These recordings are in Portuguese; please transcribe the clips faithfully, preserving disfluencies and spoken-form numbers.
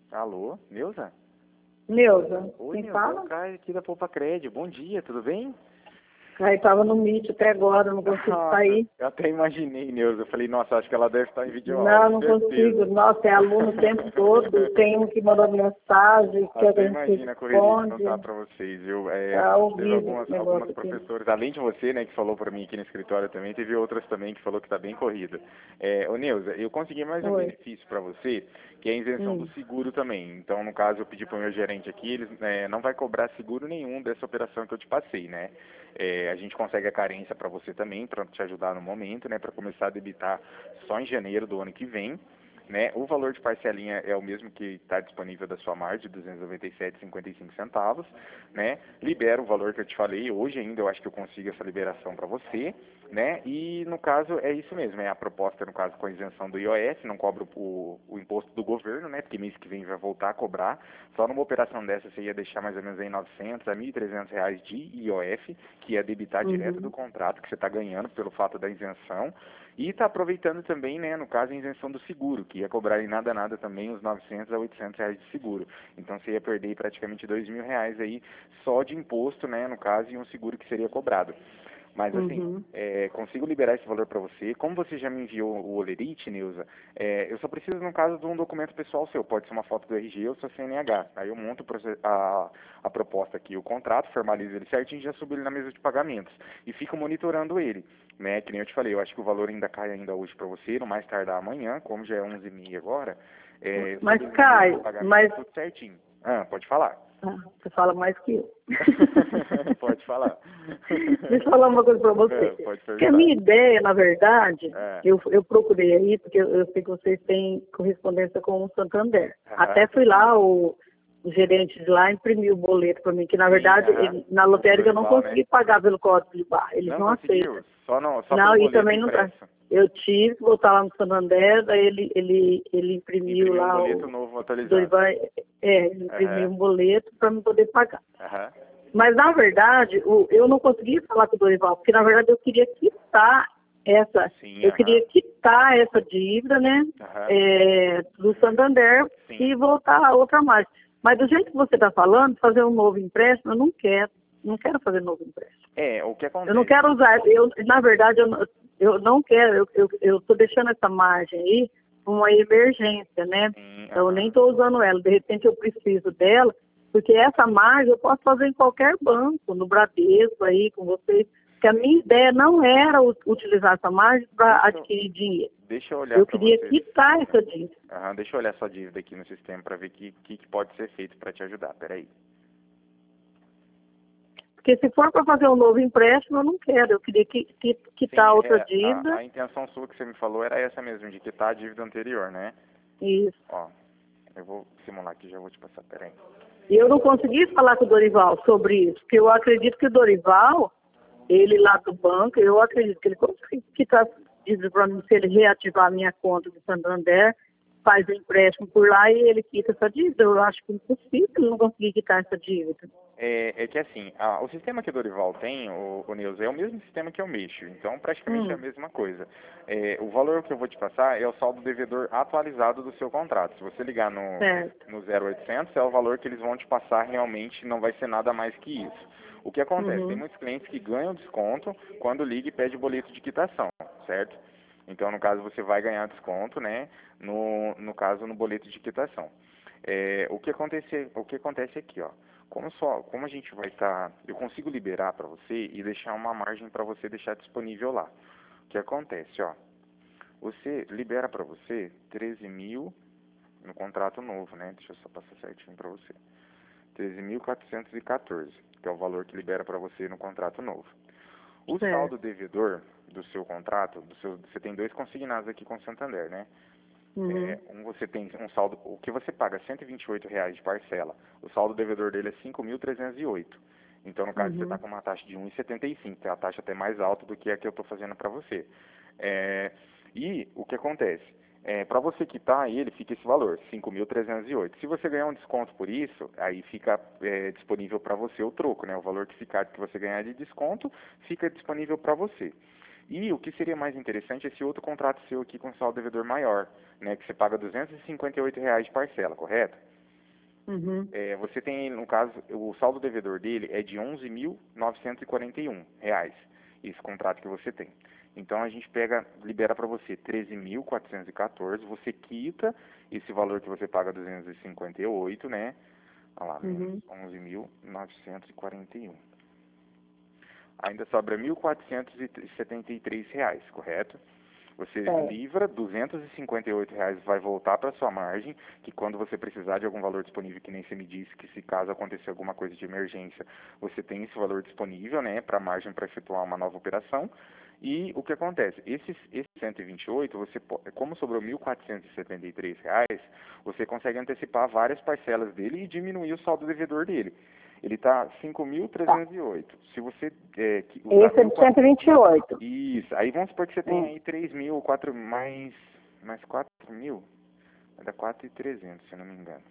Alô, Neuza? Neuza, Oi, quem Neuza, fala? é o Caio aqui da Poupa Crédito. Bom dia, tudo bem? Aí tava no Meet até agora, não consigo Nossa, sair. eu até imaginei, Neuza. Eu falei, nossa, acho que ela deve estar em videoaula, Não, não certeza. consigo. Nossa, é aluno o tempo todo. Tem um que mandou mensagem, quer que Até a gente imagina a correria que não tá responde. para vocês, viu? É, Tá teve horrível algumas, esse algumas negócio aqui. professoras, além de você, né, que falou para mim aqui no escritório também, teve outras também que falou que tá bem corrida. É, ô Neuza, eu consegui mais um Oi. benefício para você, que é a isenção do Hum. seguro também. Então, no caso, eu pedi para o meu gerente aqui, ele é, não vai cobrar seguro nenhum dessa operação que eu te passei, né? É, a gente consegue a carência para você também, para te ajudar no momento, né, para começar a debitar só em janeiro do ano que vem. Né? O valor de parcelinha é o mesmo que está disponível da sua margem, duzentos e noventa e sete reais e cinquenta e cinco centavos, né? Libera o valor que eu te falei, hoje ainda eu acho que eu consigo essa liberação para você, né? E no caso é isso mesmo, é a proposta no caso com a isenção do I O S, não cobra o, o imposto do governo, né? Porque mês que vem vai voltar a cobrar. Só numa operação dessa você ia deixar mais ou menos em novecentos a mil e trezentos reais de I O F, que ia debitar direto do Uhum. contrato que você está ganhando pelo fato da isenção. E está aproveitando também, né, no caso, a isenção do seguro, que ia cobrar em nada nada também os novecentos a oitocentos reais de seguro. Então você ia perder praticamente dois mil reais aí só de imposto, né, no caso, e um seguro que seria cobrado. Mas assim, Uhum. é, consigo liberar esse valor para você. Como você já me enviou o Olerite, Neuza, é, eu só preciso, no caso, de um documento pessoal seu. Pode ser uma foto do R G ou seu C N H. Aí eu monto o proce- a, a proposta aqui, o contrato, formalizo ele certinho e já subo ele na mesa de pagamentos. E fico monitorando ele. Né? Que nem eu te falei, eu acho que o valor ainda cai ainda hoje para você, no mais tardar amanhã, como já é onze e meia agora. É, eu Mas, subo ele na mesa de Caio, mas... pagamentos tudo certinho. Ah, pode falar. Ah, você fala mais que eu. Pode falar. Deixa eu falar uma coisa para É, você. pode Que a perguntar. minha ideia, na verdade, É. eu, eu procurei aí, porque eu, eu sei que vocês têm correspondência com o Santander. Aham. Até fui lá, o, o gerente de lá imprimiu o boleto para mim, que na Sim, verdade, aham. ele- na O lotérica eu não Dorival, né? consegui pagar pelo código de barra. Eles Não não aceitam. conseguiu? Só, não, só pelo Não, e boleto também não tá. impresso. Eu tive que voltar lá no Santander, daí ele, ele, ele imprimiu Imprimiu um lá boleto o novo atualizado. Dorival, é, ele imprimiu Aham. um boleto para me poder pagar. Aham. Mas, na verdade, o, eu não consegui falar com o Dorival, porque, na verdade, eu queria quitar essa, Sim, eu aham. queria quitar essa dívida, né, Aham. é, do Santander Sim. e voltar a outra mais. Mas, do jeito que você está falando, fazer um novo empréstimo, eu não quero, não quero fazer novo empréstimo. É, o que acontece? Eu não quero usar, eu, na verdade, eu, não- eu não quero, eu eu estou deixando essa margem aí para uma emergência, né? Sim, Eu aham. nem estou usando ela, de repente eu preciso dela, porque essa margem eu posso fazer em qualquer banco, no Bradesco aí com vocês, porque a minha ideia não era u- utilizar essa margem para Deixa eu- adquirir dinheiro. Deixa eu olhar Eu para queria você. quitar essa dívida. Aham, deixa eu olhar sua dívida aqui no sistema para ver o que, que, que pode ser feito para te ajudar. Peraí. Porque se for para fazer um novo empréstimo, eu não quero, eu queria qui- qui- quitar Sim, outra é, a, dívida. a intenção sua que você me falou era essa mesmo, de quitar a dívida anterior, né? Isso. Ó, eu vou simular aqui, já vou te passar, peraí. E eu não consegui falar com o Dorival sobre isso, porque eu acredito que o Dorival, ele lá do banco, eu acredito que ele consegue quitar dívida para mim, se ele reativar a minha conta do Santander, faz o empréstimo por lá e ele quita essa dívida. Eu acho que é impossível ele não conseguir quitar essa dívida. É, é que assim, a- o sistema que o Dorival tem, o, o Neuza, é o mesmo sistema que eu mexo, então praticamente é a Hum, mesma coisa. É, o valor que eu vou te passar é o saldo devedor atualizado do seu contrato. Se você ligar no, certo. no zero oitocentos, é o valor que eles vão te passar realmente, não vai ser nada mais que isso. O que acontece? Tem Uhum. muitos clientes que ganham desconto quando liga e pede boleto de quitação, certo? Então, no caso, você vai ganhar desconto, né? No, no caso, no boleto de quitação. É, o que acontece, o que acontece aqui, ó. Como só, como a gente vai estar, eu consigo liberar para você e deixar uma margem para você deixar disponível lá. O que acontece, ó? Você libera para você treze mil no contrato novo, né? Deixa eu só passar certinho para você. treze mil quatrocentos e quatorze, que é o valor que libera para você no contrato novo. O saldo Certo. devedor do seu contrato, do seu, você tem dois consignados aqui com o Santander, né? Uhum. É, um você tem um saldo, o que você paga cento e vinte e oito reais de parcela, o saldo devedor dele é cinco mil trezentos e oito. Então, no caso, você está Uhum. com uma taxa de um vírgula setenta e cinco, que é a taxa até mais alta do que a que eu estou fazendo para você. É, e o que acontece? É, para você quitar ele, fica esse valor, cinco mil trezentos e oito. Se você ganhar um desconto por isso, aí fica é, disponível para você o troco, né? O valor que ficar que você ganhar de desconto fica disponível para você. E o que seria mais interessante é esse outro contrato seu aqui com saldo devedor maior, né, que você paga duzentos e cinquenta e oito reais de parcela, correto? Uhum. É, você tem, no caso, o saldo devedor dele é de onze mil novecentos e quarenta e um reais, esse contrato que você tem. Então a gente pega, libera para você treze mil quatrocentos e quatorze, você quita esse valor que você paga duzentos e cinquenta e oito, né? Olha lá, menos Uhum. onze mil novecentos e quarenta e um. Ainda sobra mil quatrocentos e setenta e três reais, correto? Você É. livra duzentos e cinquenta e oito reais, vai voltar para sua margem, que quando você precisar de algum valor disponível, que nem você me disse, que se caso acontecer alguma coisa de emergência, você tem esse valor disponível, né, para a margem para efetuar uma nova operação. E o que acontece? Esses, esse cento e vinte e oito, você, como sobrou mil quatrocentos e setenta e três reais, você consegue antecipar várias parcelas dele e diminuir o saldo devedor dele. Ele está cinco mil Tá. trezentos e oito. Se você é, que usar Esse é de cento e vinte e oito. isso, aí vamos supor que você tem Hum. aí três mil, quatro mais, mais quatro mil, vai dar quatro mil e trezentos, se eu não me engano.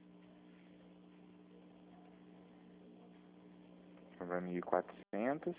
Vai mil e quatrocentos,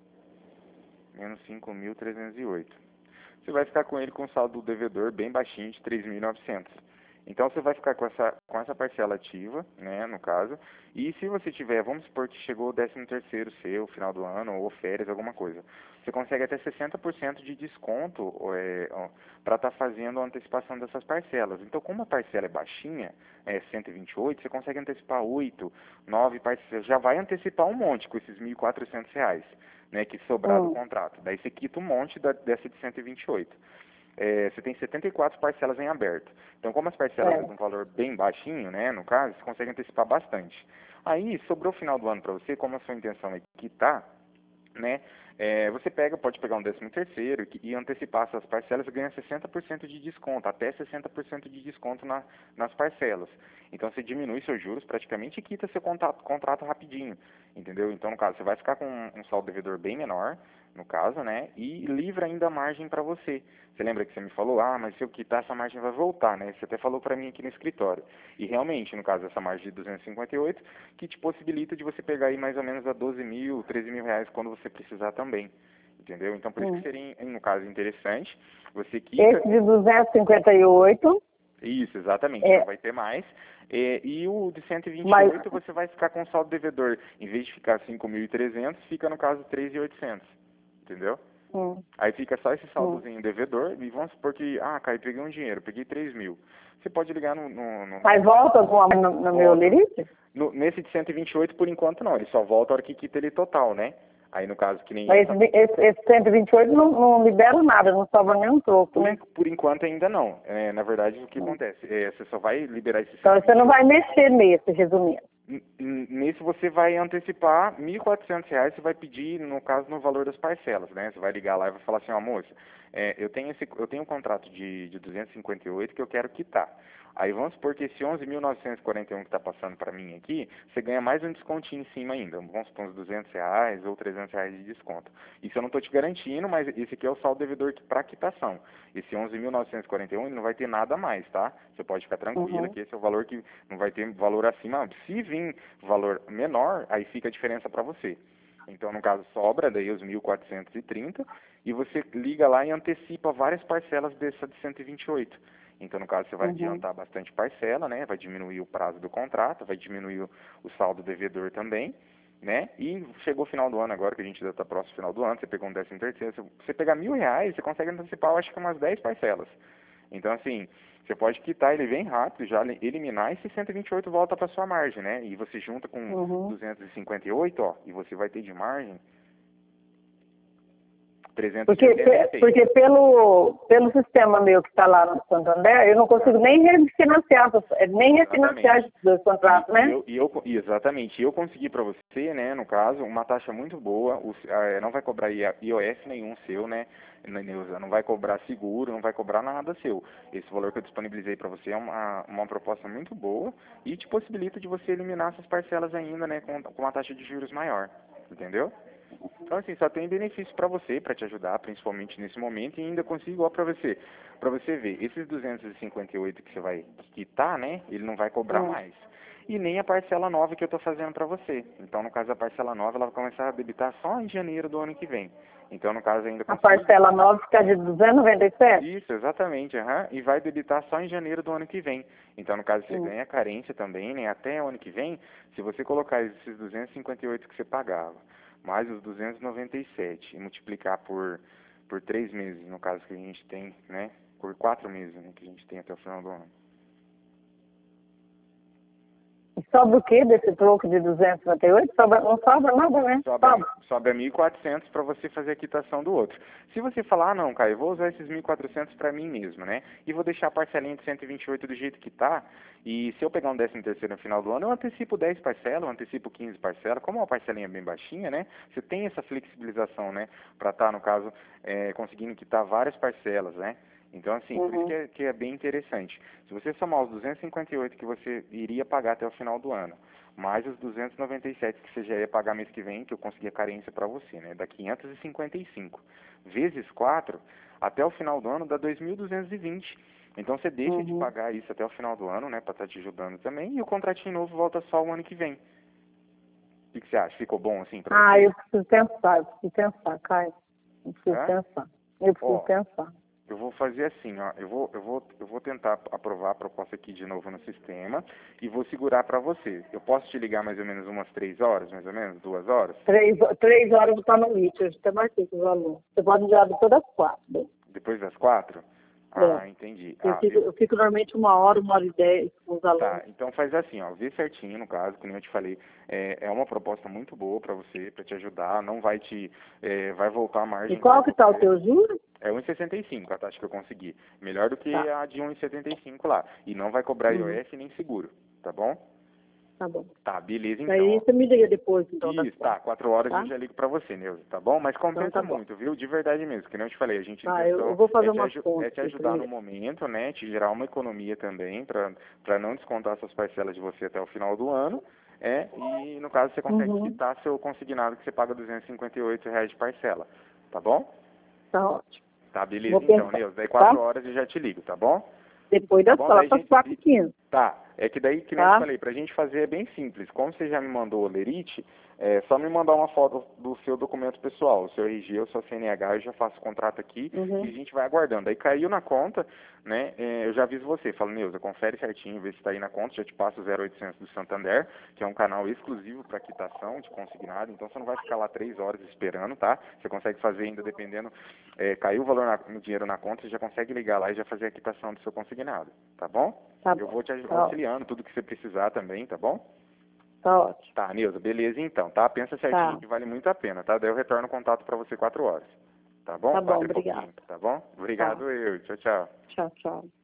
menos cinco mil trezentos e oito. Você vai ficar com ele com saldo devedor bem baixinho de três mil e novecentos. Então você vai ficar com essa, com essa parcela ativa, né, no caso, e se você tiver, vamos supor que chegou o décimo terceiro seu, final do ano, ou férias, alguma coisa, você consegue até sessenta por cento de desconto é, para estar tá fazendo a antecipação dessas parcelas. Então, como a parcela é baixinha, é cento e vinte e oito, você consegue antecipar oito, nove parcelas, já vai antecipar um monte com esses mil e quatrocentos reais, né, que sobrar do Hum. contrato. Daí você quita um monte da, dessa de cento e vinte e oito. É, você tem setenta e quatro parcelas em aberto. Então, como as parcelas É. são de um valor bem baixinho, né, no caso, você consegue antecipar bastante. Aí, sobrou o final do ano para você, como a sua intenção é quitar, né, é, você pega, pode pegar um décimo terceiro e antecipar essas parcelas e ganha sessenta por cento de desconto, até sessenta por cento de desconto na, nas parcelas. Então, você diminui seus juros praticamente e quita seu contrato, contrato rapidinho, entendeu? Então, no caso, você vai ficar com um, um saldo devedor bem menor, no caso, né, e livra ainda a margem para você. Você lembra que você me falou, ah, mas se eu quitar essa margem vai voltar, né? Você até falou para mim aqui no escritório. E realmente, no caso, essa margem de duzentos e cinquenta e oito, que te possibilita de você pegar aí mais ou menos a doze mil, treze mil reais quando você precisar também. Entendeu? Então, por isso Hum. que seria, no caso, interessante, você quita... Esse de duzentos e cinquenta e oito. Isso, exatamente, É. não vai ter mais. E, e o de cento e vinte e oito, Mas... você vai ficar com o saldo devedor, em vez de ficar cinco mil e trezentos, fica, no caso, três mil e oitocentos. Entendeu? Hum. Aí fica só esse Hum. saldozinho devedor, e vamos supor que, ah, Caio, peguei um dinheiro, peguei três mil. Você pode ligar no... no, no Mas volta alguma no, no meu limite? No, nesse de cento e vinte e oito, por enquanto, não. Ele só volta a hora que quita ele total, né? Aí, no caso, que nem... Mas essa... esse, esse, esse cento e vinte e oito não, não libera nada, não sobra nenhum troco, Por, né? por enquanto, ainda não. É, na verdade, o que Hum. acontece? É, você só vai liberar esse Então cento e vinte e oito... você não vai mexer nesse, resumindo. Nesse você vai antecipar mil e quatrocentos reais, você vai pedir, no caso, no valor das parcelas, né? Você vai ligar lá e vai falar assim, ó, moça, é, eu, tenho esse, eu tenho um contrato de, de duzentos e cinquenta e oito que eu quero quitar. Aí vamos supor que esse onze mil novecentos e quarenta e um que está passando para mim aqui, você ganha mais um descontinho em cima ainda. Vamos supor uns duzentos reais ou trezentos reais de desconto. Isso eu não estou te garantindo, mas esse aqui é o saldo devedor para quitação. Esse onze mil novecentos e quarenta e um ele não vai ter nada a mais, tá? Você pode ficar tranquila Uhum. que esse é o valor que não vai ter valor acima. Se vir valor menor, aí fica a diferença para você. Então, no caso, sobra daí os mil quatrocentos e trinta e você liga lá e antecipa várias parcelas dessa de cento e vinte e oito. Então, no caso, você vai Uhum. adiantar bastante parcela, né? Vai diminuir o prazo do contrato, vai diminuir o, o saldo devedor também, né? E chegou o final do ano agora, que a gente já está próximo ao final do ano, você pegou um décimo terceiro, se você pegar mil reais, você consegue antecipar, eu acho que umas dez parcelas. Então, assim, você pode quitar ele bem rápido, já eliminar, e esse cento e vinte e oito volta para sua margem, né? E você junta com Uhum. duzentos e cinquenta e oito, ó, e você vai ter de margem trezentos e Porque, oitenta e seis. porque pelo, pelo sistema meu que está lá no Santander, eu não consigo nem refinanciar, nem refinanciar esses dois contratos, e, né? E eu, e eu, exatamente. Eu consegui para você, né, no caso, uma taxa muito boa. O, a, não vai cobrar I O F nenhum seu, né, Neuza? Não vai cobrar seguro, não vai cobrar nada seu. Esse valor que eu disponibilizei para você é uma, uma proposta muito boa e te possibilita de você eliminar essas parcelas ainda, né, com, com uma taxa de juros maior. Entendeu? Então, assim, só tem benefício para você, para te ajudar, principalmente nesse momento, e ainda consigo, ó, para você, para você ver, esses duzentos e cinquenta e oito que você vai quitar, né, ele não vai cobrar Hum. mais. E nem a parcela nova que eu estou fazendo para você. Então, no caso, a parcela nova, ela vai começar a debitar só em janeiro do ano que vem. Então, no caso, ainda A consigo... parcela nova fica de duzentos e noventa e sete? Isso, exatamente, uhum, e vai debitar só em janeiro do ano que vem. Então, no caso, você Hum. ganha carência também, né? Até o ano que vem, se você colocar esses duzentos e cinquenta e oito que você pagava, mais os duzentos e noventa e sete, e multiplicar por, por três meses, no caso que a gente tem, né? Por quatro meses, né? Que a gente tem até o final do ano. E sobra o quê desse troco de duzentos e cinquenta e oito? Sobra, não sobra nada, né? Sobra, Sobra. sobra mil e quatrocentos para você fazer a quitação do outro. Se você falar, ah, não, Caio, eu vou usar esses mil e quatrocentos para mim mesmo, né? E vou deixar a parcelinha de cento e vinte e oito do jeito que tá. E se eu pegar um décimo terceiro no final do ano, eu antecipo dez parcelas, eu antecipo quinze parcelas. Como uma parcelinha bem baixinha, né? Você tem essa flexibilização, né? Para estar, no caso, é, conseguindo quitar várias parcelas, né? Então, assim, Uhum. por isso que é, que é bem interessante. Se você somar os duzentos e cinquenta e oito que você iria pagar até o final do ano, mais os duzentos e noventa e sete que você já ia pagar mês que vem, que eu consegui a carência para você, né? Dá quinhentos e cinquenta e cinco. Vezes quatro, até o final do ano dá dois mil duzentos e vinte. Então você deixa Uhum. de pagar isso até o final do ano, né? Para estar te ajudando também. E o contratinho novo volta só o ano que vem. O que, que você acha? Ficou bom assim para Ah, você? eu preciso pensar, eu preciso pensar, Caio. Eu preciso É? pensar. Eu preciso Ó, pensar. eu vou fazer assim, ó, eu vou, eu vou, eu vou tentar aprovar a proposta aqui de novo no sistema e vou segurar para você. Eu posso te ligar mais ou menos umas três horas, mais ou menos, duas horas? Três, três horas eu vou estar no Meet, hoje até marquei com os alunos. Você pode enviar depois das quatro, né? Depois das quatro? Ah, É. entendi. Eu Ah, fico, eu- eu fico normalmente uma hora, uma hora e dez com os alunos. Tá, então faz assim, ó, vê certinho no caso, como eu te falei, é, é uma proposta muito boa para você, para te ajudar, não vai te, é, vai voltar a E margem qual para que tá o você. teu juro? É um e sessenta e cinco a taxa que eu consegui, melhor do que Tá. a de um e setenta e cinco lá, e não vai cobrar Uhum. I O F nem seguro, tá bom? Tá bom. Tá, beleza então, Daí ó. você me liga depois, então, das Isso, tá, quatro, quatro horas eu tá? já ligo pra você, Neuza, tá bom? Mas Então compensa tá bom. muito, viu? De verdade mesmo, que nem eu te falei, a gente, a Tá, eu, eu intenção vou é fazer te, umas aju é contas te aqui ajudar no primeiro. momento, né? Te gerar uma economia também, pra, pra não descontar suas parcelas de você até o final do ano, é, e no caso você consegue Uhum. quitar seu consignado que você paga duzentos e cinquenta e oito reais de parcela, tá bom? Tá ótimo. Tá, beleza Vou então, pensar, Neuza, daí tá? quatro horas eu já te ligo, tá bom? Depois Tá das bom? quatro, Daí, lá para as gente, quatro e quinze, tá. É que daí, que nem eu te tá? falei, pra gente fazer é bem simples. Como você já me mandou o Lerite, é só me mandar uma foto do seu documento pessoal, o seu R G, o seu C N H, eu já faço o contrato aqui Uhum. e a gente vai aguardando. Aí caiu na conta, né, é, eu já aviso você, falo, Neuza, confere certinho, vê se tá aí na conta, já te passo o zero oitocentos do Santander, que é um canal exclusivo para quitação de consignado, então você não vai ficar lá três horas esperando, tá? Você consegue fazer ainda dependendo, é, caiu o valor na, no dinheiro na conta, você já consegue ligar lá e já fazer a quitação do seu consignado, tá bom? Tá Eu bom. vou te Tá auxiliando, tudo que você precisar também, tá bom? Tá ótimo. Tá, Neuza, beleza então, tá? Pensa certinho Tá. que vale muito a pena, tá? Daí eu retorno o contato pra você quatro horas, tá bom? Tá bom, Quatro e obrigada. pouquinho, tá bom? Tá. Obrigado eu, tchau, tchau. Tchau, tchau.